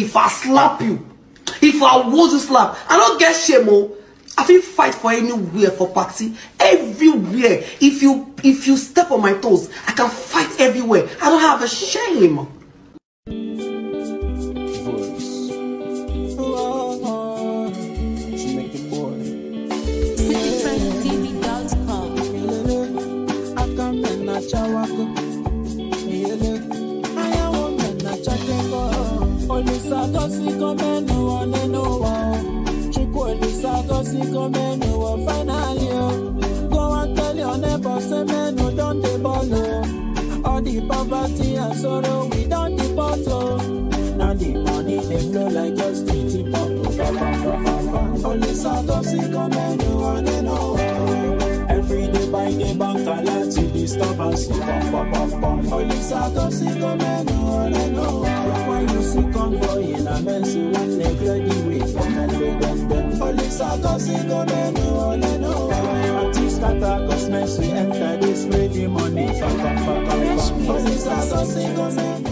if I slap you, if I was to slap, I don't get shame. Oh, I feel fight for anywhere for party, everywhere. If you step on my toes, I can fight everywhere. I don't have a shame. Go and tell your neighbor, say men who don't they follow. All the poverty and sorrow, we don't deport. Now the money they flow like just titty pop. Only Sagosi come and no one and no. Every day by the bank, I like to disturb us. Only Sagosi come and no one and no. When you see convoy in a mess, you want to clear the way from them. Only Sagosi come and no one and no. Scatter cause next we enter this way the money. Only Sagosi come and